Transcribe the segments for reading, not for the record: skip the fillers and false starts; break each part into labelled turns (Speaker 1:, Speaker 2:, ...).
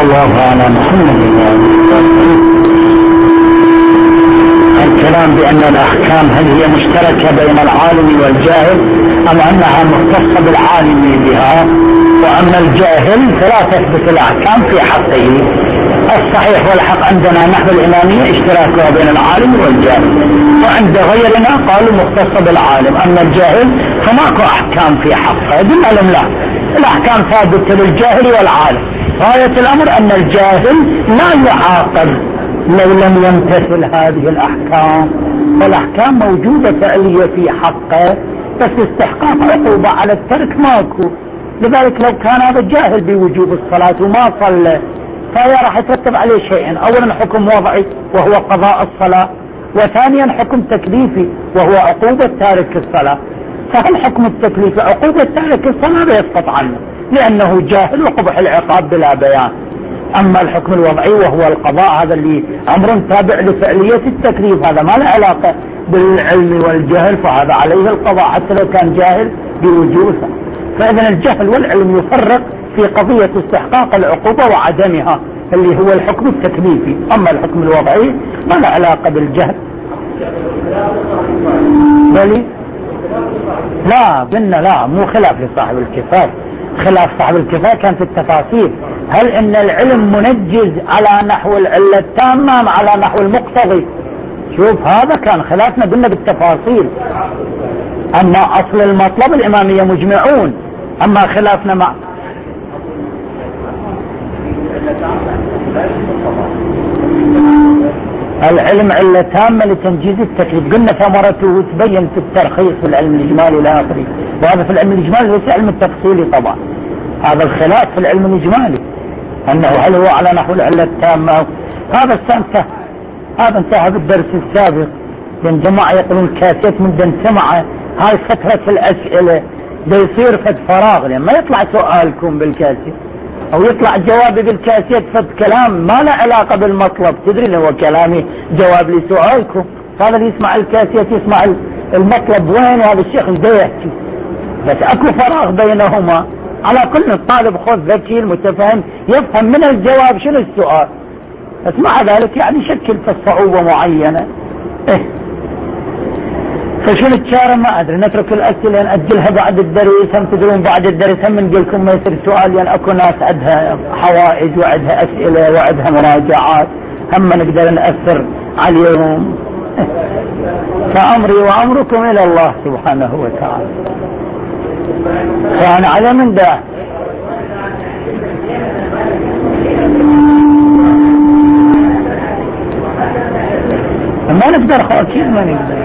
Speaker 1: الله على محمد. الكلام بأن الأحكام هل هي مشتركة بين العالم والجاهل أم أنها مختصة بالعالم بها، وأما الجاهل فلا تثبت الأحكام في حقه. الصحيح والحق عندنا نحن الإمامية اشتراكها بين العالم والجاهل، وعند غيرنا قالوا مختصة بالعالم. أما الجاهل فماكو أحكام في حقه، بالعلم لا، الأحكام ثابتة للجاهل والعالم. غاية الأمر أن الجاهل لا يعاقب لو لم يمتثل هذه الأحكام، فالأحكام موجودة فعلية في حقه، بس استحقاق عقوبة على الترك ماكو. لذلك لو كان هذا جاهل بوجوب الصلاة وما صلى فهي راح يترتب عليه شيئين: أولا حكم وضعي وهو قضاء الصلاة، وثانيا حكم تكليفي وهو عقوبة تارك الصلاة. فالحكم التكليفي عقوبة تارك الصلاة لا يسقط عنه لأنه جاهل وقبح العقاب بلا بيان. أما الحكم الوضعي وهو القضاء هذا اللي أمر تابع لفعلية التكليف، هذا ما له علاقة بالعلم والجهل، فهذا عليه القضاء حتى لو كان جاهل بوجوبه. فإذا الجهل والعلم يفرق في قضية استحقاق العقوبة وعدمها اللي هو الحكم التكليفي. أما الحكم الوضعي ما له علاقة بالجهل. بلي لا قلنا لا، مو خلاف لصاحب الكفاية. خلاف صاحب الكفاية كان في التفاصيل، هل ان العلم منجز على نحو العلة التامة ام على نحو المقتضي؟ شوف هذا كان خلافنا، قلنا بالتفاصيل. اما اصل المطلب الامامية مجمعون، اما خلافنا مع العلم علة تامة لتنجيز التكليف. قلنا ثمرته تبين في الترخيص في العلم الإجمالي إلى آخره، وهذا في العلم الإجمالي ليس علم التفصيلي طبعا. هذا الخلاف في العلم الإجمالي أنه هل هو على نحو العلة التامة. هذا انتهى بالدرس السابق، لأن جماعة يقولون الكاسيت من دن سمعة هاي فترة الأسئلة ده يصير فد فراغ، لأن ما يطلع سؤالكم بالكاسيت او يطلع جوابي بالكاسيت فد كلام ما له علاقة بالمطلب. تدري ان هو كلامي جواب لسؤالكم، هذا اللي يسمع الكاسيت يسمع المطلب وين، هذا الشيخ ده يحكي، بس اكو فراغ بينهما. على كل الطالب خذ ذكي المتفهم يفهم من الجواب شنو السؤال، بس مع ذلك يعني يشكل في الصعوبة معينة. فشنو الشارع ما ادري، نترك الاسئله ناجلها بعد الدرس. هم تدرون بعد الدرس هم نقول لكم ما يصير سؤال، يعني اكو ناس عندها حوائج وعندها اسئله وعندها مراجعات، هم نقدر ناثر عليهم. فامري وامركم الى الله سبحانه وتعالى. فانا على من ده ما نقدر، اكيد ما نقدر.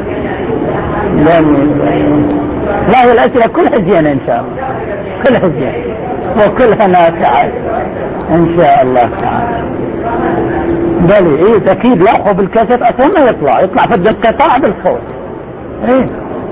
Speaker 1: لا هي الأسئلة كلها زينة إن شاء الله، كلها زينة وكلها نافعة إن شاء الله تعالى. بلي إيه أكيد، لا خو بالكاسيت أصلا ما يطلع فد انقطاع بالصوت. إيه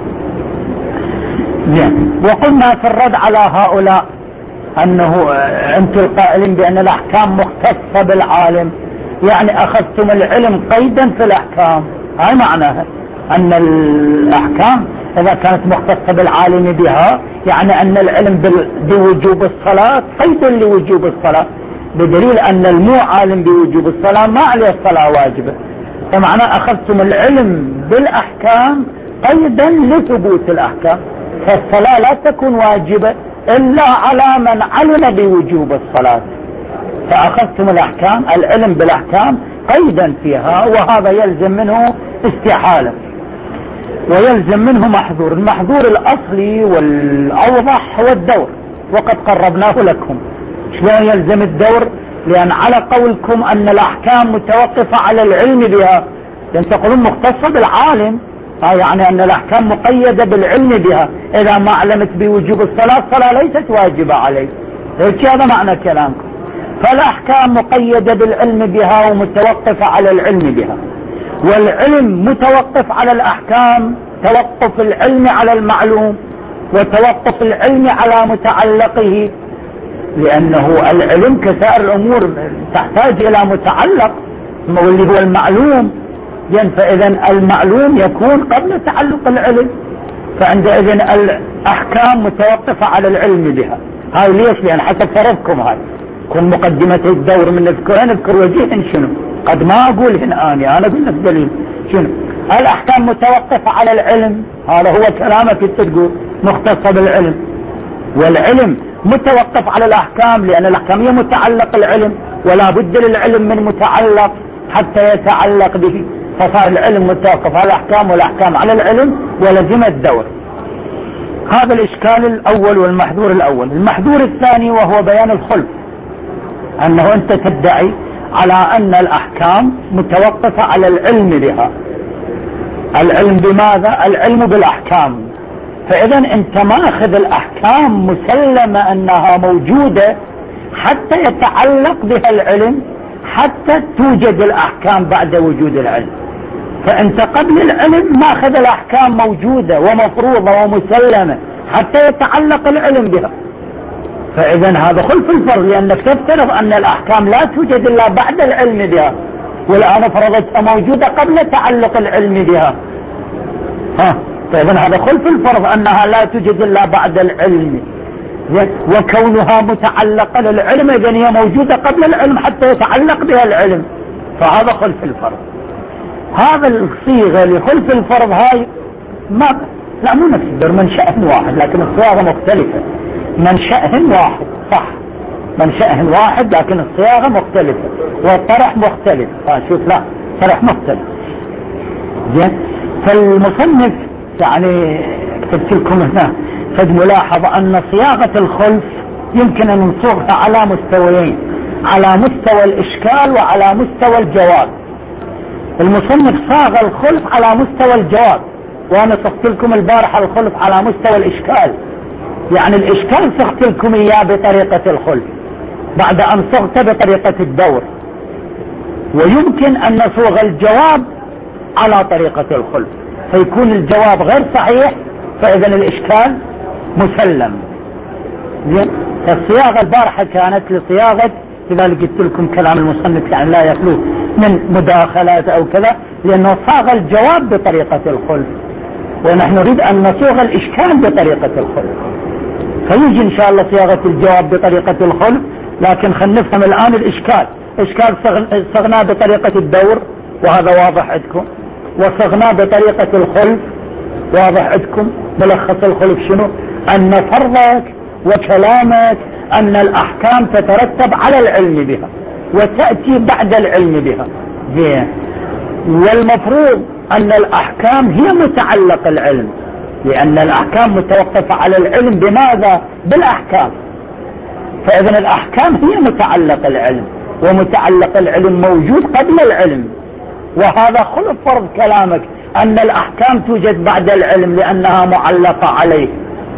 Speaker 1: زين. وقلنا في الرد على هؤلاء أنه أنتم القائلين بأن الأحكام مختصة بالعالم، يعني أخذتم العلم قيدا في الأحكام. هاي معناها أن الأحكام إذا كانت مختصة بالعالم بها يعني أن العلم بوجوب الصلاة قيد لوجوب الصلاة، بدليل أن المو عالم بوجوب الصلاة ما عليه الصلاة واجبة. فمعنى أخذتم العلم بالأحكام قيدا لثبوت الأحكام، فالصلاة لا تكون واجبة إلا على من علم بوجوب الصلاة. فأخذتم الأحكام العلم بالأحكام قيدا فيها، وهذا يلزم منه استحالة ويلزم منه محظور. المحظور الأصلي والأوضح هو الدور، وقد قربناه لكم. شلون يلزم الدور؟ لأن على قولكم أن الأحكام متوقفة على العلم بها، لأن تقولون مختصة بالعالم، يعني أن الأحكام مقيدة بالعلم بها. إذا ما علمت بوجوب الصلاة الصلاة ليست واجبة عليك، هذا معنى كلامكم. فالأحكام مقيدة بالعلم بها ومتوقفة على العلم بها، والعلم متوقف على الأحكام توقف العلم على المعلوم وتوقف العلم على متعلقه، لأنه العلم كسائر الأمور تحتاج إلى متعلق واللي هو المعلوم. فإذا المعلوم يكون قبل تعلق العلم، فعندئذ الأحكام متوقفة على العلم بها. هاي ليش؟ لأن حسب فرضكم هاي كن مقدمة الدور من نذكر وجيه شنو؟ قد ما أقول هنا أنا أقول لك دليل شنو؟ الأحكام متوقفة على العلم، هذا هو كلامك تقول مختصة بالعلم، والعلم متوقف على الأحكام لأن الأحكام هي متعلق العلم، ولا بد للعلم من متعلق حتى يتعلق به، فصار العلم متوقف على الأحكام والأحكام على العلم ولزم الدور. هذا الإشكال الأول والمحذور الأول. المحذور الثاني وهو بيان الخلف، أنه أنت تدعي على أن الأحكام متوقفة على العلم بها. العلم بماذا؟ العلم بالأحكام. فإذا أنت ماخذ الأحكام مسلمة أنها موجودة حتى يتعلق بها العلم، حتى توجد الأحكام بعد وجود العلم. فأنت قبل العلم ماخذ الأحكام موجودة ومفروضة ومسلمة حتى يتعلق العلم بها. فإذا هذا خلف الفرض، لأنك تفترض أن الأحكام لا توجد إلا بعد العلم بها، والآن فرضتها موجودة قبل تعلق العلم بها. فإذا هذا خلف الفرض أنها لا توجد إلا بعد العلم، وكونها متعلقة للعلم إذن هي موجودة قبل العلم حتى يتعلق بها العلم، فهذا خلف الفرض. هذا الصيغة لخلف الفرض هاي لا مو نفس الدور، منشأ واحد لكن الصياغة مختلفة. منشأ واحد صح، منشأ واحد لكن الصياغة مختلفة والطرح مختلف. شوف لا طرح مختلف. فالمصنف يعني كتبت لكم هنا قد ملاحظة أن صياغة الخلف يمكن أن نصوغها على مستويين، على مستوى الإشكال وعلى مستوى الجواب. المصنف صاغ الخلف على مستوى الجواب، وأنا صغت لكم البارحة الخلف على مستوى الإشكال. يعني الإشكال صغت لكم إياه بطريقة الخلف بعد أن صغت بطريقة الدور، ويمكن أن نصوغ الجواب على طريقة الخلف فيكون الجواب غير صحيح، فإذا الإشكال مسلم. الصياغة البارحة كانت لصياغة، لذلك قلت لكم كلام المصنف يعني لا يخلو من مداخلات أو كذا، لأنه صاغ الجواب بطريقة الخلف، ونحن نريد أن نصوغ الإشكال بطريقة الخلف. فيجي إن شاء الله صياغة الجواب بطريقة الخلف، لكن خلينا نفهم الآن الإشكال. إشكال صغناه بطريقة الدور وهذا واضح عندكم، وصغناه بطريقة الخلف واضح عندكم. ملخص الخلف شنو؟ أن فرضك وكلامك أن الأحكام تترتب على العلم بها وتأتي بعد العلم بها، والمفروض أن الأحكام هي متعلق العلم، لأن الأحكام متوقفة على العلم. بماذا؟ بالأحكام. فإذن الأحكام هي متعلق العلم، ومتعلق العلم موجود قبل العلم، وهذا خلف فرض كلامك أن الأحكام توجد بعد العلم لأنها معلقة عليه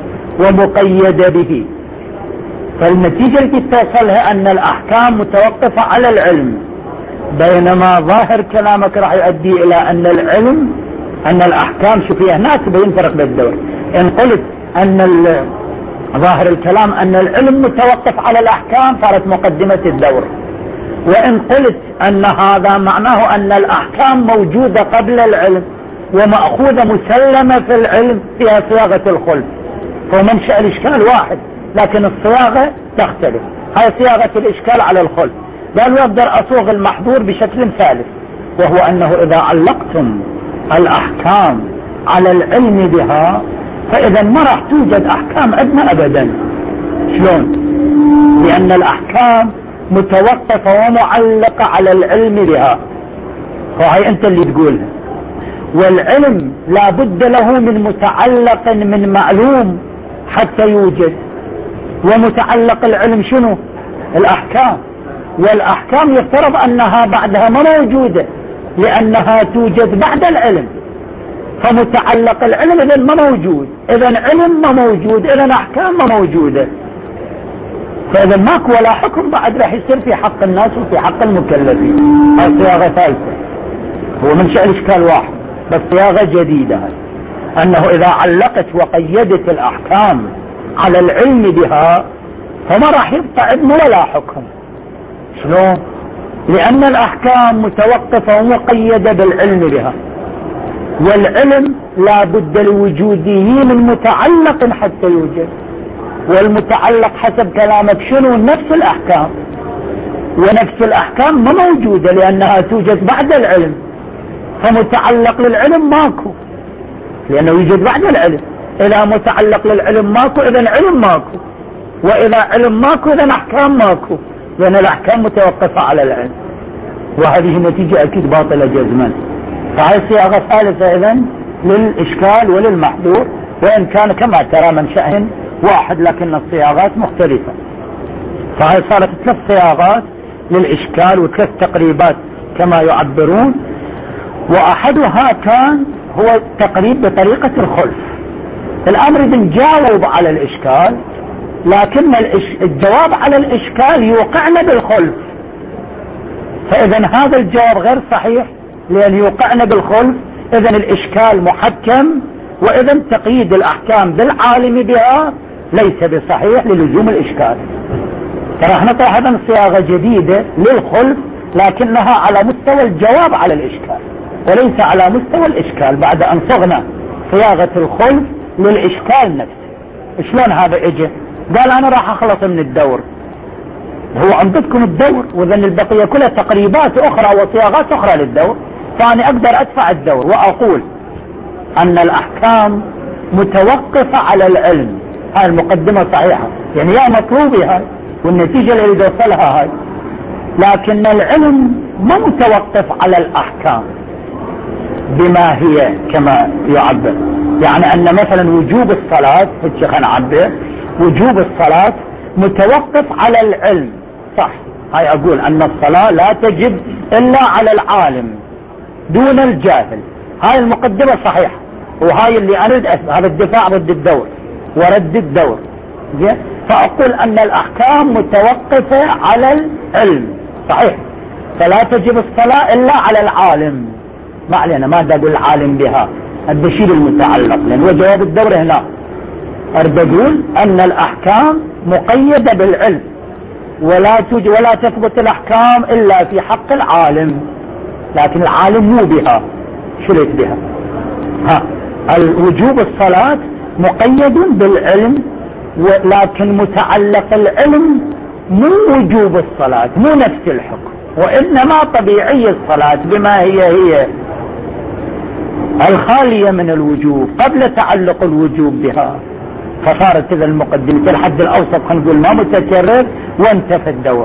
Speaker 1: ومقيدة به. فالنتيجة التي توصلها أن الأحكام متوقفة على العلم، بينما ظاهر كلامك راح يؤدي إلى أن العلم أن الأحكام، شوفي هنا تبين فرق بالدور. إن قلت أن ظاهر الكلام أن العلم متوقف على الأحكام صارت مقدمة الدور، وإن قلت أن هذا معناه أن الأحكام موجودة قبل العلم ومأخوذة مسلمة في العلم فيها صياغة الخلف. فمنشأ الإشكال واحد لكن الصياغة تختلف. هاي صياغة الإشكال على الخلف. قال يقدر أصوغ المحظور بشكل ثالث، وهو أنه إذا علقتم الأحكام على العلم بها فإذا ما راح توجد أحكام عندنا أبدا. شلون؟ لأن الأحكام متوقفة ومعلقة على العلم بها، وهي أنت اللي تقولها. والعلم لا بد له من متعلق من معلوم حتى يوجد، ومتعلق العلم شنو؟ الأحكام. والأحكام يفترض أنها بعدها ما موجودة لأنها توجد بعد العلم، فمتعلق العلم إذن ما موجود، إذن علم ما موجود، إذن أحكام ما موجودة. فإذا ماكو ولا حكم بعد راح يصير في حق الناس وفي حق المكلفين. هاي صياغة ثالثة، هو منشأ الإشكال واحد بس صياغة جديدة، أنه إذا علقت وقيدت الأحكام على العلم بها فما راح يبقى عندنا ولا حكم. شلون؟ لأن الأحكام متوقفة ومقيدة بالعلم بها، والعلم لا بد لوجوده من متعلق حتى يوجد، والمتعلق حسب كلامك شنو؟ نفس الأحكام. ونفس الأحكام ما موجودة لأنها توجد بعد العلم، فمتعلق للعلم ماكو، لأنه يوجد بعد العلم. إذا متعلق للعلم ماكو إذن علم ماكو، وإذا علم ماكو إذن أحكام ماكو، لأن الأحكام متوقفة على العلم، وهذه نتيجة أكيد باطلة جزما. فهي صياغة ثالثة إذن للإشكال وللمحذور، وإن كان كما ترى منشأ واحد لكن الصياغات مختلفة. فهي صارت 3 صياغات للإشكال و3 تقريبات كما يعبرون، وأحدها كان هو التقريب بطريقة الخلف. الأمر إذن جاوب على الإشكال، لكن الجواب على الإشكال يوقعنا بالخلف، فإذن هذا الجواب غير صحيح لأن يوقعنا بالخلف. إذن الإشكال محكم، وإذن تقييد الأحكام بالعالم بها ليس بصحيح للزوم الإشكال. ترى احنا طرحنا صياغة جديدة للخلف لكنها على مستوى الجواب على الإشكال وليس على مستوى الإشكال، بعد أن صغنا صياغة الخلف للإشكال نفسه. شلون هذا اجى؟ قال أنا راح أخلص من الدور. هو عندكم الدور، وذن البقية كلها تقريبات أخرى وصياغات أخرى للدور، فأنا أقدر أدفع الدور وأقول أن الأحكام متوقفة على العلم. هاي المقدمة صحيحة، يعني يا مطلوبي هاي والنتيجة اللي يوصلها هاي، لكن العلم ما متوقف على الأحكام بما هي كما يعبر. يعني أن مثلا وجوب الصلاة، خلينا نعبر وجوب الصلاة متوقف على العلم، صح. هاي أقول أن الصلاة لا تجب إلا على العالم دون الجاهل. هاي المقدمة صحيحة، وهاي اللي أريد هذا الدفاع ضد الدور ورد الدور. فأقول أن الأحكام متوقفة على العلم، صحيح، فلا تجب الصلاة إلا على العالم. ما علينا، ما أقول العالم بها، البشير المتعلق، لأن هو جواب الدور هنا. أريد أقول أن الأحكام مقيدة بالعلم، ولا تثبت الأحكام إلا في حق العالم، لكن العالم مو بها، شريك بها. الوجوب الصلاة مقيد بالعلم، ولكن متعلق العلم مو وجوب الصلاة، مو نفس الحكم، وإنما طبيعي الصلاة بما هي الخالية من الوجوب قبل تعلق الوجوب بها. فصارت إذا المقدمة الحد الأوسط خلينا نقول ما متكرر وانتفى الدور.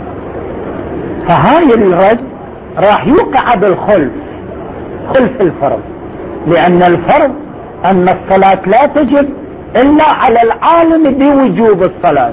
Speaker 1: فهاي الرد راح يوقع بالخلف، خلف الفرض، لأن الفرض أن الصلاة لا تجب إلا على العالم بوجوب الصلاة،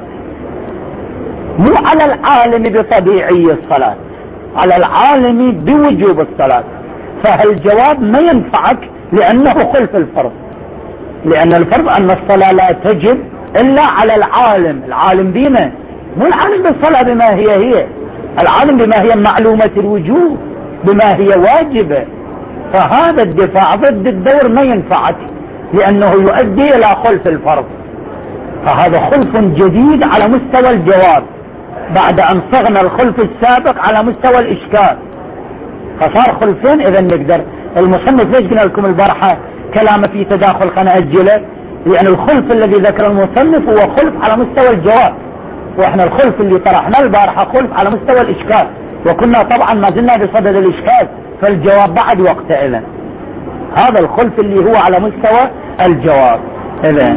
Speaker 1: مو على العالم بطبيعي الصلاة، على العالم بوجوب الصلاة. فهالجواب ما ينفعك لأنه خلف الفرض، لأن الفرض أن الصلاة لا تجب إلا على العالم. العالم بما مو العالم بالصلاة بما هي العالم بما هي معلومة الوجوب، بما هي واجبة. فهذا الدفاع ضد الدور ما ينفعك لأنه يؤدي إلى خلف الفرض. فهذا خلف جديد على مستوى الجواب بعد أن صغنا الخلف السابق على مستوى الإشكال، فصار خلفين. إذا نقدر المصنف ليش قلنا لكم البارحة كلام في تداخل، خلنا أجله، لأن الخلف الذي ذكر المصنف هو خلف على مستوى الجواب، وإحنا الخلف اللي طرحناه البارحة خلف على مستوى الإشكال، وكنا طبعا ما زلنا بصدد الإشكال، فالجواب بعد وقته. إذا هذا الخلف اللي هو على مستوى الجواب. إذا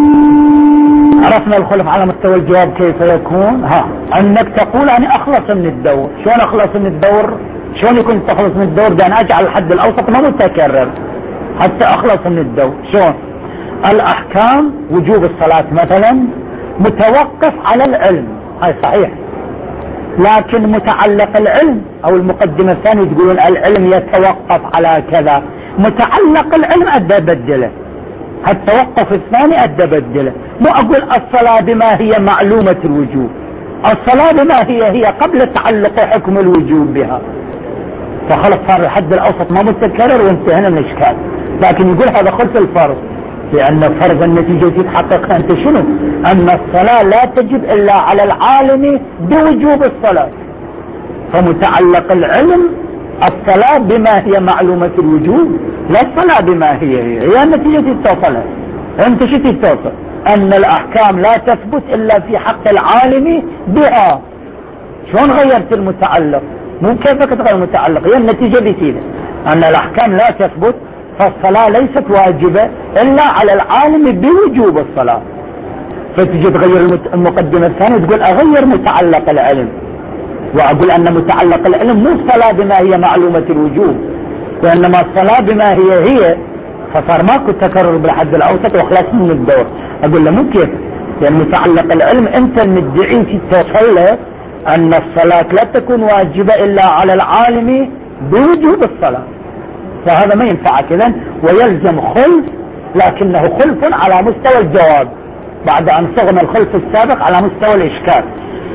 Speaker 1: عرفنا الخلف على مستوى الجواب كيف يكون، أنك تقول أنا أخلص من الدور. شلون أخلص من الدور؟ شلون يكون تخلص من الدور؟ بأن أجعل الحد الأوسط ما متكرر حتى أخلص من الدور. شلون؟ الأحكام وجوب الصلاة مثلا متوقف على العلم، هاي صحيح، لكن متعلق العلم أو المقدمة الثانية تقولون العلم يتوقف على كذا، متعلق العلم أدى بدله، التوقف الثاني أدى بدله. مو أقول الصلاة بما هي معلومة الوجوب، الصلاة بما هي قبل تعلق حكم الوجوب بها، فخلص صار الحد الأوسط ما متكرر وانتهينا من الإشكال. لكن يقول هذا خلف الفرض، لأن فرض النتيجة تتحقق أنت شنو؟ أن الصلاة لا تجب إلا على العالم بوجوب الصلاة، فمتعلق العلم الصلاة بما هي معلومة الوجوب، لا الصلاة بما هي النتيجة تتصلها. أنت شو تتصل؟ أن الأحكام لا تثبت إلا في حق العالم بها، شلون غيرت المتعلق؟ مو كيفك تغير المتعلق، هي النتيجة بسيطة أن الأحكام لا تثبت، فالصلاة ليست واجبة إلا على العالم بوجوب الصلاة. فتجي تغير المقدمة الثانية تقول أغير متعلق العلم، وأقول أن متعلق العلم مو الصلاة بما هي معلومة الوجوب، وإنما الصلاة بما هي، فصار ماكو تكرر بالحد الأوسط وخلاص من الدور. أقول له مو كيف، لأن متعلق العلم أنت المدعي في توصل أن الصلاة لا تكون واجبة إلا على العالم بوجوب الصلاة، فهذا ما ينفعك إذن، ويلزم خلف، لكنه خلف على مستوى الجواب بعد أن صغنا الخلف السابق على مستوى الإشكال.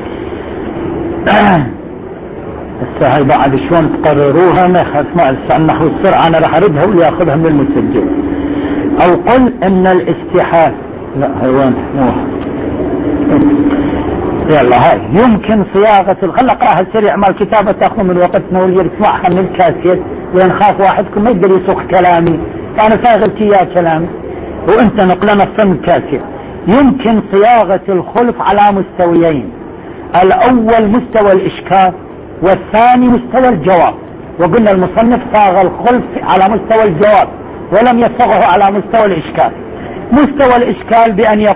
Speaker 1: هاي بعد شلون تقرروها ما اسمع النحو السرعة أنا راح أردها واللي ياخذها من المسجل. أو قل إن الاستحالة، لا هاي وين يلا هاي يمكن صياغة خل اقراها سريع مال الكتابة تاخذ من وقتنا واللي يسمعها من الكاسيت، لان خاف واحدكم ما يقدر يسوق كلامي، فانا شاغلت اياه كلامي وانت نقلنا الصم الكاسيت. يمكن صياغة الخلف على مستويين، الاول مستوى الاشكال والثاني مستوى الجواب، وقلنا المصنف صاغ الخلف على مستوى الجواب ولم يصغه على مستوى الاشكال. مستوى الاشكال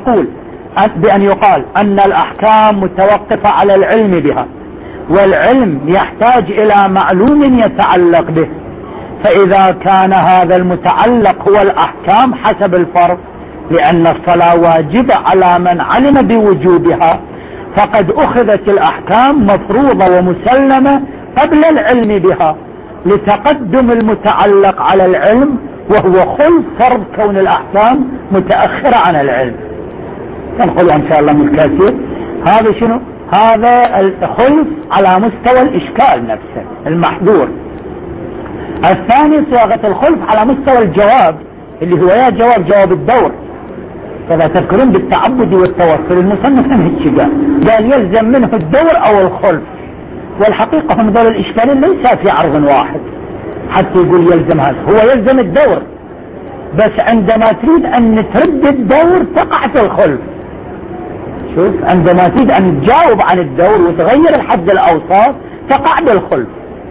Speaker 1: بأن يقال أن الأحكام متوقفة على العلم بها، والعلم يحتاج إلى معلوم يتعلق به، فإذا كان هذا المتعلق هو الأحكام حسب الفرض، لأن الصلاة واجبة على من علم بوجوبها، فقد أخذت الأحكام مفروضة ومسلمة قبل العلم بها لتقدم المتعلق على العلم، وهو خلف فرض كون الأحكام متأخرة عن العلم. نقول ان شاء الله من الكاسير هذا شنو؟ هذا الخلف على مستوى الاشكال نفسه المحذور. الثاني صياغة الخلف على مستوى الجواب اللي هو يا جواب الدور. فلا تذكرون بالتعبد والتوسل، المصنف هيك قال يلزم منه الدور او الخلف، والحقيقة هم ذول الاشكالين ليس في عرض واحد حتى يقول يلزم هذا، هو يلزم الدور، بس عندما تريد ان ترد الدور تقع في الخلف. شوف عندما تريد ان تجاوب عن الدور وتغير الحد الاوسط تقع بالخلف.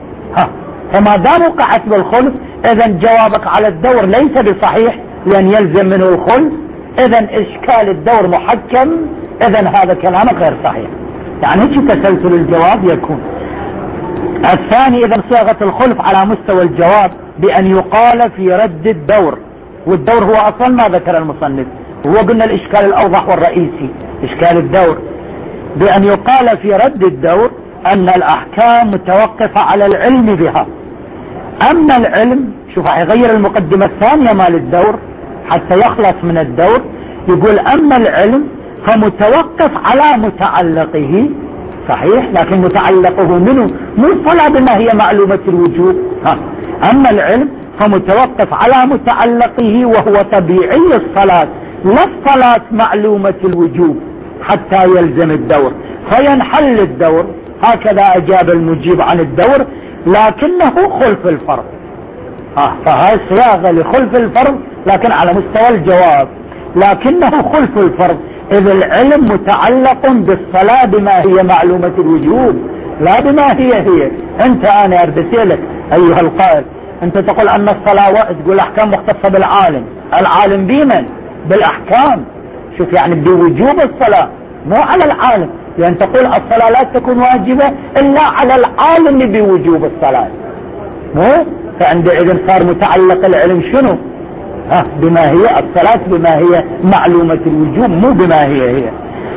Speaker 1: فما دام وقعت بالخلف اذا جوابك على الدور ليس بصحيح لان يلزم منه الخلف، اذا اشكال الدور محكم، اذا هذا كلامك غير صحيح. يعني هيك تسلسل الجواب يكون. الثاني اذا صياغة الخلف على مستوى الجواب بان يقال في رد الدور، والدور هو اصلا ما ذكر المصنف، هو قلنا الاشكال الاوضح والرئيسي اشكال الدور، بان يقال في رد الدور ان الاحكام متوقفة على العلم بها. اما العلم، شوف يغير المقدمة الثانية مال الدور حتى يخلص من الدور، يقول اما العلم فمتوقف على متعلقه، صحيح، لكن متعلقه منه مو الصلاة بما هي معلومة الوجوب. اما العلم فمتوقف على متعلقه وهو طبيعي الصلاة، لا الصلاة معلومة الوجوب حتى يلزم الدور فينحل الدور. هكذا اجاب المجيب عن الدور، لكنه خلف الفرض. فهاي صياغة لخلف الفرض لكن على مستوى الجواب، لكنه خلف الفرض اذ العلم متعلق بالصلاة بما هي معلومة الوجوب لا بما هي. انت انا ارسلك ايها القائل، انت تقول ان الصلاة تقول احكام مختصة بالعالم، العالم بمن؟ بالاحكام. شوف يعني بوجوب الصلاة مو على العالم، لان تقول الصلاة لا تكون واجبة الا على العالم بوجوب الصلاة، مو؟ فعندئذ صار متعلق العلم شنو؟ بما هي الصلاة بما هي معلومة الوجوب مو بما هي.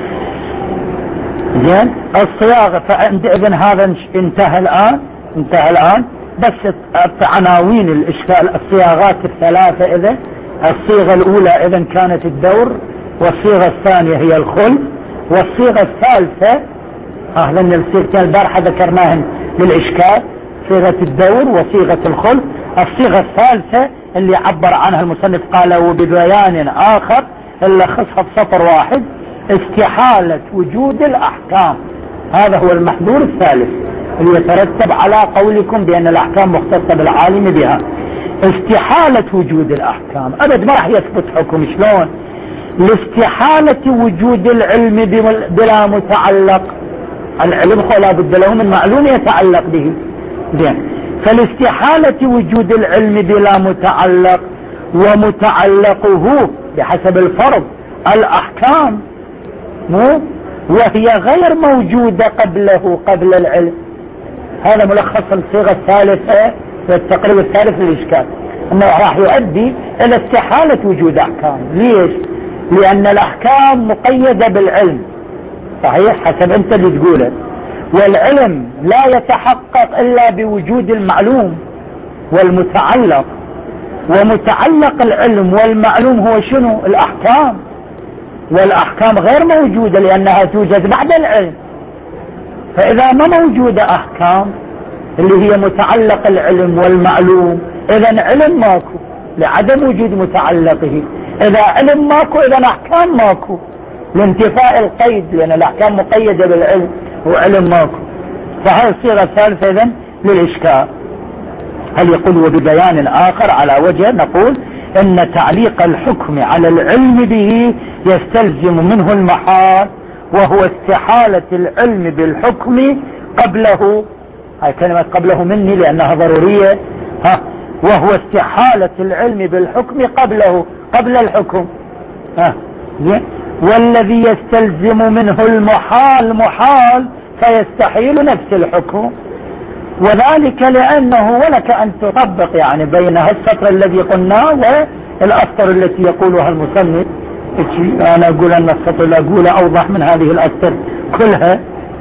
Speaker 1: زين الصياغة، فعندئذ هذا انتهى الآن بس عناوين الاشكال. الصياغات الثلاثة اذا الصيغة الاولى اذا كانت الدور، والصيغة الثانية هي الخلف، والصيغة الثالثة لان الصيغتين البارحة ذكرناهن للاشكال، صيغة الدور وصيغة الخلف. الصيغة الثالثة اللي عبر عنها المصنف قال وببيان اخر اللي خصها بسطر واحد، استحالة وجود الاحكام. هذا هو المحذور الثالث اللي يترتب على قولكم بان الاحكام مختصة بالعالم بها. استحالة وجود الاحكام ابد ما راح يثبت حكم. شلون؟ لاستحالة وجود العلم بلا متعلق. العلم هو لا بد له من معلوم يتعلق به. زين، فالاستحالة وجود العلم بلا متعلق، ومتعلقه بحسب الفرض الأحكام وهي غير موجودة قبله قبل العلم. هذا ملخص الصيغة الثالثة والتقريب الثالث للإشكال، أنه راح يؤدي إلى استحالة وجود أحكام. ليش؟ لأن الأحكام مقيدة بالعلم، صحيح حسب أنت اللي تقوله، والعلم لا يتحقق إلا بوجود المعلوم والمتعلق، ومتعلق العلم والمعلوم هو شنو؟ الأحكام، والأحكام غير موجودة لأنها توجد بعد العلم. فإذا ما موجودة أحكام اللي هي متعلق العلم والمعلوم، إذا علم ماكو لعدم وجود متعلقه، إذا علم ماكو إذا أحكام ماكو لانتفاء القيد، لأن الأحكام مقيدة بالعلم وعلم ماكو. فهذه الصيغة الثالثة إذن للإشكال. هل يقول وببيان آخر على وجه نقول إن تعليق الحكم على العلم به يستلزم منه المحال، وهو استحالة العلم بالحكم قبله. هاي كلمة قبله مني لأنها ضرورية، وهو استحالة العلم بالحكم قبله قبل الحكم، والذي يستلزم منه المحال محال فيستحيل نفس الحكم، وذلك لأنه ولك أن تطبق يعني بين السطر الذي قلناه والأسطر التي يقولها المصنف. أنا أقول أن السطر اللي أقوله أوضح من هذه الأسطر كلها.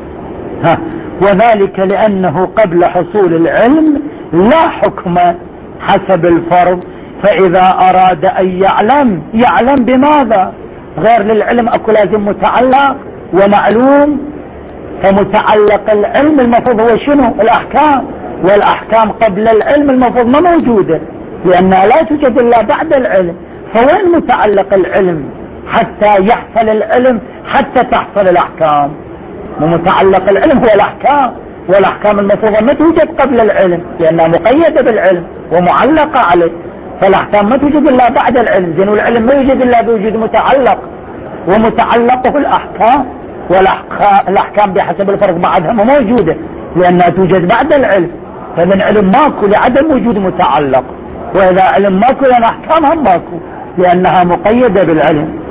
Speaker 1: وذلك لأنه قبل حصول العلم لا حكم حسب الفرض، فإذا أراد أن يعلم بماذا؟ غير للعلم أكو لازم متعلق ومعلوم، فمتعلق العلم المفروض هو شنو؟ الأحكام، والأحكام قبل العلم المفروض ما موجودة لأنها لا توجد إلا بعد العلم. فوين متعلق العلم حتى يحصل العلم حتى تحصل الأحكام؟ ومتعلق العلم هو الأحكام، والأحكام المفروضة ما توجد قبل العلم لأنها مقيدة بالعلم ومعلقة عليه، فالأحكام ما توجد إلا بعد العلم. زين، والعلم ما يوجد إلا بوجود متعلق، ومتعلقه الأحكام، والأحكام بحسب الفرض بعدها ما موجودة لأنها توجد بعد العلم. فمن علم ماكو لعدم وجود متعلق، وإذا علم ماكو لأن أحكامها ماكو لأنها مقيدة بالعلم.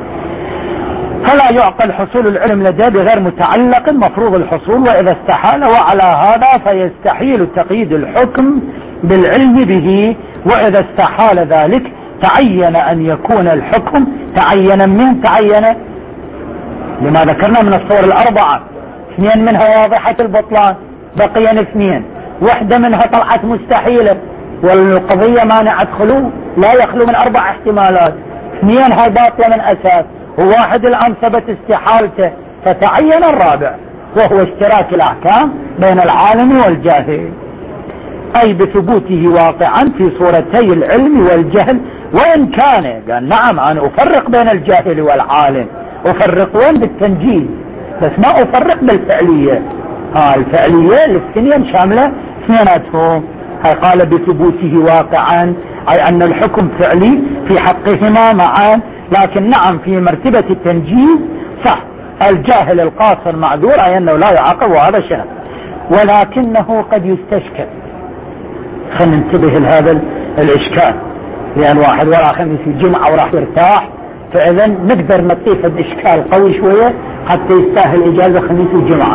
Speaker 1: فلا يعقل حصول العلم لديه بغير متعلق مفروض الحصول، وإذا استحال وعلى هذا فيستحيل تقييد الحكم بالعلم به، وإذا استحال ذلك تعين أن يكون الحكم تعين من تعين لما ذكرنا من الصور الأربعة، 2 منها واضحة البطلان، بقيا 2، واحدة منها طلعت مستحيلة والقضية مانعة خلو، لا يخلو من 4 احتمالات، 2 هاي باطلة من أساس، وواحد الآن ثبت استحالته، فتعين الرابع وهو اشتراك الأحكام بين العالم والجاهل، أي بثبوته واقعا في صورتي العلم والجهل. وإن كان قال نعم أنا أفرق بين الجاهل والعالم، أفرق وين؟ بالتنجيز، بس ما أفرق بالفعلية. الفعلية الاثنين شاملة اثنيناتهم. هاي قال بثبوته واقعا، أي أن الحكم فعلي في حقهما معا، لكن نعم في مرتبة التنجيز صح الجاهل القاصر معذور، أي أنه لا يعاقب، وهذا شيء، ولكنه قد يستشكل. خلينا ننتبه لهذا الإشكال، لأن واحد وراء خميس الجمعة وراح يرتاح، فإذا نقدر نطيف الإشكال قوي شوية حتى يستاهل إجازة خميس الجمعة.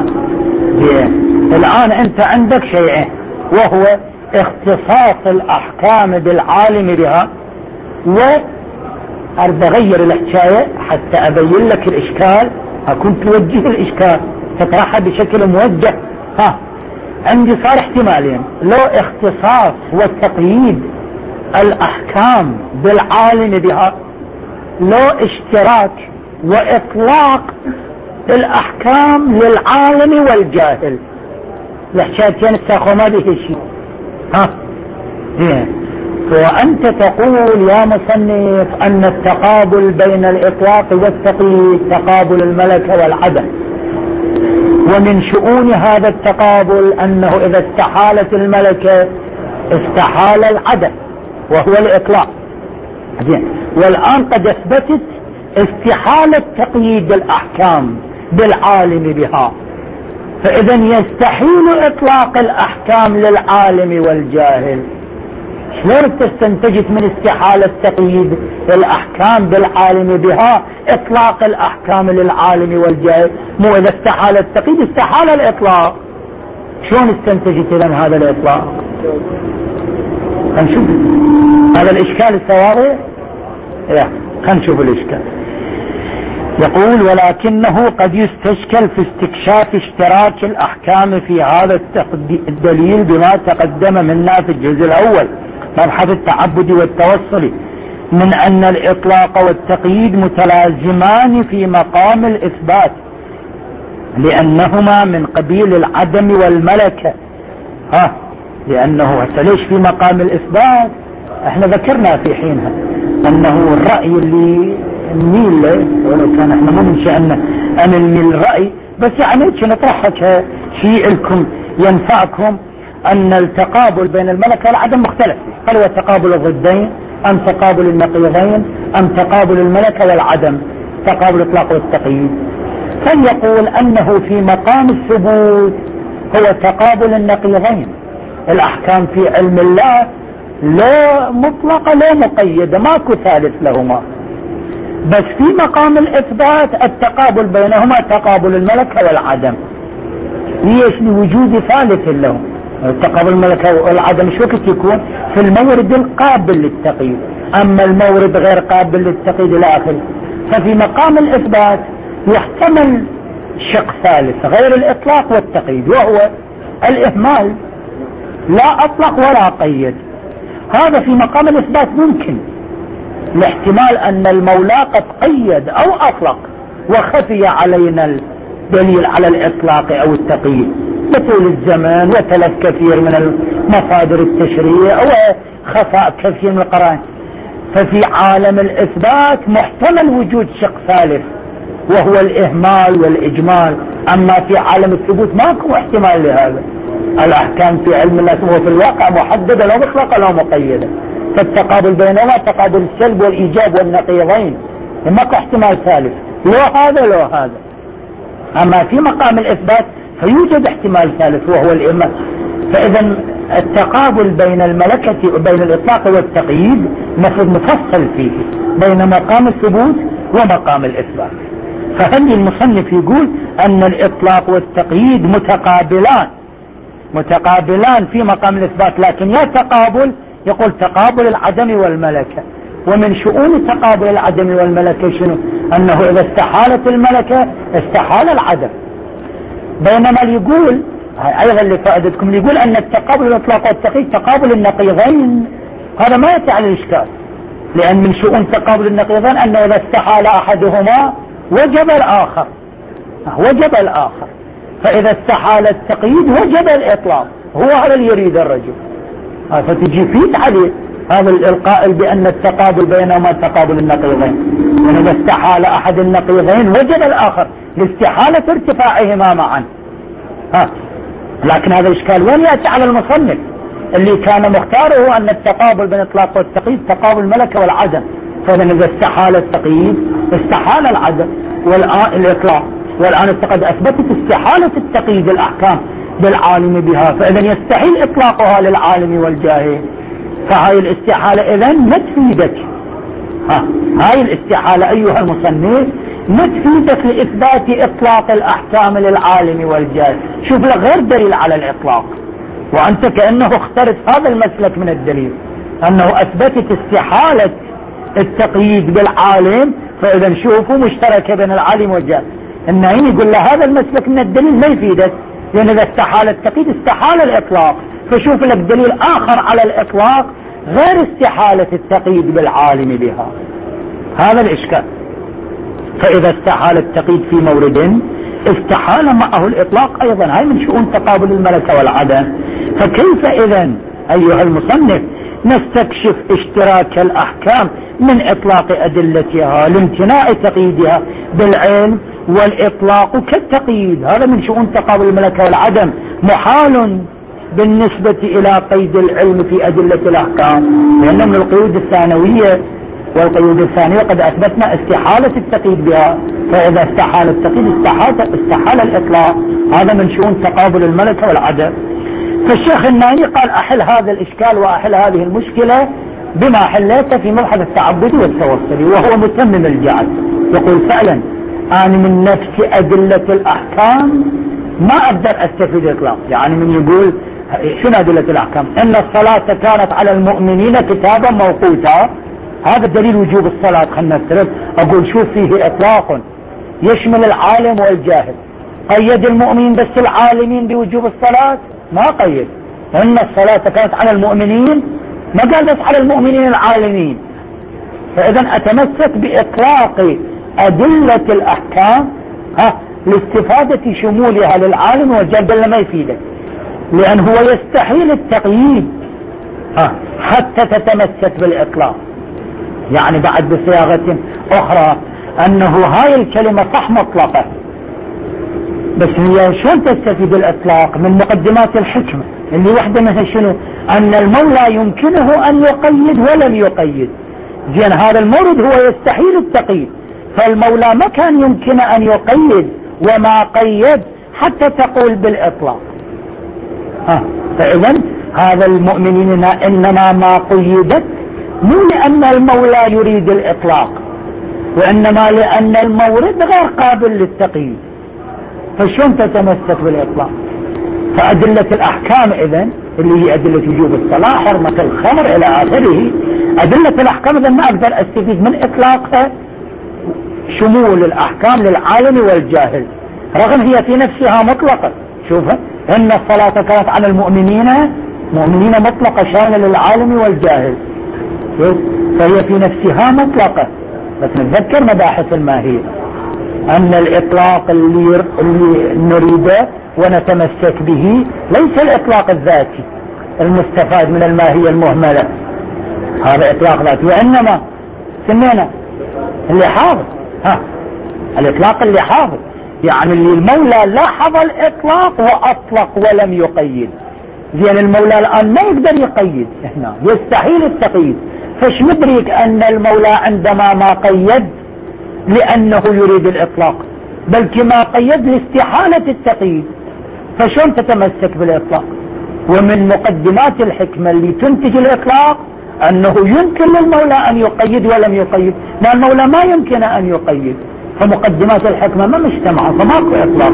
Speaker 1: الآن أنت عندك شيئين، وهو اختصاص الأحكام بالعالم بها، وأرد أغير الحكاية حتى أبين لك الإشكال، أكون توجه الإشكال تطرحها بشكل موجه. عندي صار احتمالين، لو اختصاص وتقييد الأحكام بالعالم بها، لو اشتراك وإطلاق الأحكام للعالم والجاهل. الحكايتين استاخوا ما به شيء. وأنت تقول يا مصنف أن التقابل بين الإطلاق والتقييد تقابل الملكة والعدم، ومن شؤون هذا التقابل أنه إذا استحالت الملكة استحال العدم وهو الإطلاق. والآن قد أثبتت استحالة تقييد الأحكام بالعالم بها، فإذا يستحيل إطلاق الأحكام للعالم والجاهل. شلون تستنتجت من استحالة تقييد الأحكام بالعالم بها إطلاق الأحكام للعالم والجاهل؟ مو إذا استحال التقييد استحال الإطلاق. شلون استنتجت إذن هذا الإطلاق؟ خلينا نشوف هذا الإشكال السواضح. خلينا نشوف الإشكال. يقول ولكنه قد يستشكل في استكشاف اشتراك الأحكام في هذا الدليل بما تقدم منا في الجزء الأول مبحث التعبد والتوصل من أن الإطلاق والتقييد متلازمان في مقام الإثبات لأنهما من قبيل العدم والملكة. لأنه ليش في مقام الإثبات؟ احنا ذكرنا في حينها أنه الرأي اللي نميل له، ولو كان احنا ما من شأننا أن نميل الرأي، بس يعني نطرحك شيء لكم ينفعكم، أن التقابل بين الملكة والعدم مختلف. هل هو تقابل الضدين أم تقابل النقيضين أم تقابل الملكة والعدم، تقابل الإطلاق والتقييد؟ فليقول أنه في مقام الثبوت هو تقابل النقيضين. الأحكام في علم الله لا مطلقة لا مقيدة، ماكو ثالث لهما. بس في مقام الإثبات التقابل بينهما تقابل الملكة والعدم. ليش؟ لوجود ثالث لهم. تقابل الملكة والعدم شو وقت يكون؟ في المورد القابل للتقييد، أما المورد غير قابل للتقييد إلى آخره. ففي مقام الإثبات يحتمل شق ثالث غير الإطلاق والتقييد، وهو الإهمال. لا أطلق ولا قيد. هذا في مقام الإثبات ممكن، لاحتمال أن المولى قد قيد أو أطلق وخفي علينا الدليل على الإطلاق أو التقييد بطول الزمن وتلف كثير من المصادر التشريع وخفاء كثير من القرائن. ففي عالم الإثبات محتمل وجود شق ثالث وهو الإهمال والإجمال. أما في عالم الثبوت ماكو احتمال لهذا. الأحكام في علم الله هو في الواقع محددة لا مطلقة لا مقيدة، فالتقابل بينهما تقابل السلب والإيجاب والنقيضين، ماكو احتمال ثالث، لو هذا لو هذا. أما في مقام الإثبات فيوجد احتمال ثالث وهو الإهمال. فإذا التقابل بين الملكة وبين الإطلاق والتقييد مفروض مفصل فيه بين مقام الثبوت ومقام الإثبات. فهل المصنف يقول أن الإطلاق والتقييد متقابلان في مقام الإثبات، لكن يا تقابل يقول تقابل العدم والملكة. ومن شؤون تقابل العدم والملكة شنو؟ أنه إذا استحالت الملكة استحال العدم. بينما يقول أيضا لفائدتكم يقول أن التقابل الإطلاق والتقييد تقابل النقيضين. هذا ما يتعلل الإشكال، لأن من شؤون تقابل النقيضين أنه إذا استحال أحدهما وجب الآخر. فإذا استحال التقييد وجب الإطلاق. هو هذا اللي يريد الرجل. فتجي فيه تعليل هذا القائل بأن التقابل بينهما تقابل النقيضين، وإذا استحال أحد النقيضين وجب الآخر لاستحالة ارتفاعهما معا. لكن هذا الإشكال وين يأتي على المصنف اللي كان مختاره أن التقابل بين الإطلاق والتقييد تقابل الملكة والعدم. فإذا إذا استحال التقييد استحال العدم والإطلاق، والآن قد أثبتت استحالة التقييد الأحكام بالعالم بها، فإذا يستحيل إطلاقها للعالم والجاهل. فهاي الاستحالة إذن ما تفيدك. هاي الاستحالة أيها المصنف ما تفيدك لإثبات إطلاق الأحكام للعالم والجاهل. شوف لك غير دليل على الإطلاق، وأنت كأنه اخترت هذا المسلك من الدليل أنه أثبتت استحالة التقييد بالعالم. فإذا شوفوا مشتركة بين العالم والجاهل. النعيم يقول له هذا المسلك من الدليل ما يفيدك، لأن إذا استحال التقييد استحال الإطلاق. فشوف لك دليل آخر على الإطلاق غير استحالة التقييد بالعالم بها. هذا الإشكال. فإذا استحال التقييد في مورد استحال معه الإطلاق أيضا. هاي من شؤون تقابل الملكة والعدم. فكيف إذن أيها المصنف نستكشف اشتراك الأحكام من إطلاق أدلتها لامتناع تقييدها بالعلم والإطلاق كالتقييد؟ هذا من شؤون تقابل الملكة والعدم، محال بالنسبة إلى قيد العلم في أدلة الأحكام، لأنه من القيود الثانوية والقيود الثانية قد أثبتنا استحالة التقييد بها، فإذا استحال التقييد استحال الإطلاق، هذا من شؤون تقابل الملكة والعدم. فالشيخ النايي قال أحل هذا الإشكال وأحل هذه المشكلة بما حليته في مبحث التعبد والتوصلي، وهو متمم الجعل. يقول فعلا أنا من نفس أدلة الأحكام ما أقدر أستفيد إطلاق. يعني من يقول شنو أدلة الأحكام؟ إن الصلاة كانت على المؤمنين كتابا موقوتا، هذا دليل وجوب الصلاة. خلنا نفترض أقول شوف فيه إطلاق يشمل العالم والجاهل، قيد المؤمنين بس العالمين بوجوب الصلاة؟ ما قيد. إن الصلاة كانت على المؤمنين، ما قال بس على المؤمنين العالمين. فإذا أتمسك بإطلاق أدلة الأحكام لاستفادة شمولها للعالم والجاهل، ما يفيدك، لأن هو يستحيل التقييد حتى تتمسك بالإطلاق. يعني بعد بصياغة أخرى أنه هاي الكلمة صح مطلقة، بس هي شلون تستفيد الإطلاق؟ من مقدمات الحكمة اللي وحده مثل شنو؟ أن المولى يمكنه أن يقيد ولم يقيد. زين هذا المورد هو يستحيل التقييد، فالمولى ما كان يمكن أن يقيد وما قيد حتى تقول بالإطلاق. فإذا هذا المؤمنين إنما ما قيدت مو لأن المولى يريد الإطلاق، وإنما لأن المورد غير قابل للتقييد، فشون تتمسك بالإطلاق؟ فأدلة الأحكام إذن اللي هي أدلة وجوب الصلاة، حرمة الخمر إلى آخره، أدلة الأحكام إذن ما أقدر أستفيد من إطلاقها شمول الأحكام للعالم والجاهل، رغم هي في نفسها مطلقة. شوفها، إن الصلاة كانت على المؤمنين مطلقة شاملة للعالم والجاهل، فهي في نفسها مطلقة. بس نتذكر مباحث الماهية، أن الإطلاق اللي نريده ونتمسك به ليس الإطلاق الذاتي المستفاد من الماهية المهملة، هذا إطلاق ذاتي، وإنما سمينا اللي حاضر، الإطلاق اللي حاضر، يعني اللي المولى لاحظ الإطلاق وأطلق ولم يقيد. زين المولى الآن ما يقدر يقيد، هنا يستحيل التقييد، فش مدرك أن المولى عندما ما قيد لأنه يريد الإطلاق، بل كما قيد لاستحالة التقييد، فشون تتمسك بالإطلاق؟ ومن مقدمات الحكمة اللي تنتج الإطلاق أنه يمكن للمولى أن يقيد ولم يقيد، لأن المولى ما يمكن أن يقيد، فمقدمات الحكمة ما مجتمعة، فماكو إطلاق.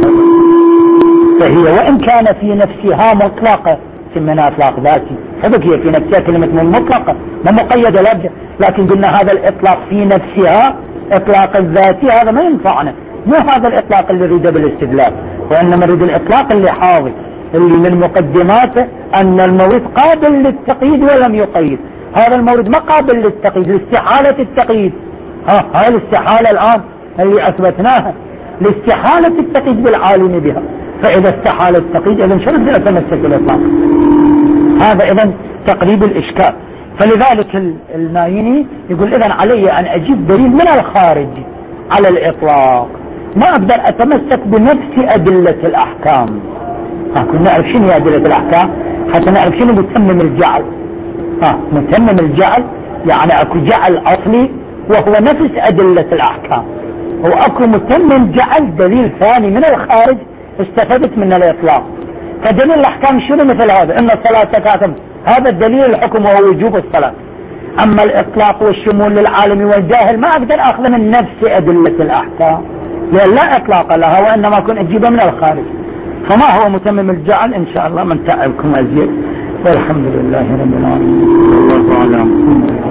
Speaker 1: فهي وإن كان في نفسها مطلقة سميناها إطلاق ذاتي، حبك هي في نفسها كلمة مطلقة ما مقيدة لابد، لكن قلنا هذا الإطلاق في نفسها إطلاق الذاتي هذا ما ينفعنا، مو هذا الإطلاق اللي نريده بالاستدلال، وإنما نريد الإطلاق اللي حاضر، اللي من مقدماته أن المورد قابل للتقييد ولم يقيد. هذا المورد ما قابل للتقييد، لاستحالة التقييد. هاي الاستحالة الآن اللي أثبتناها، لاستحالة التقييد بالعالم بها، فإذا استحال التقييد إذن شو بدي أتمسك بالإطلاق؟ هذا إذن تقريب الإشكال. فلذلك النايني يقول إذن علي أن أجيب دليل من الخارج على الإطلاق، ما أقدر أتمسك بنفس أدلة الأحكام. كنا نعرف شنو هي أدلة الأحكام حتى نعرف شنو متمم الجعل. متمم الجعل يعني أكو جعل أصلي وهو نفس أدلة الأحكام، وأكو متمم جعل دليل ثاني من الخارج استفدت من الإطلاق. فدليل الأحكام شنو مثل هذا؟ إن الصلاة كاتب، هذا الدليل الحكم وهو وجوب الصلاة. أما الإطلاق والشمول للعالم والجاهل ما أقدر أخذ من نفس أدلة الأحكام، لأن لا إطلاق لها، وإنما أكون أجيبها من الخارج. فما هو متمم الجعل؟ إن شاء الله من تعبكم أزيد، والحمد لله رب العالمين.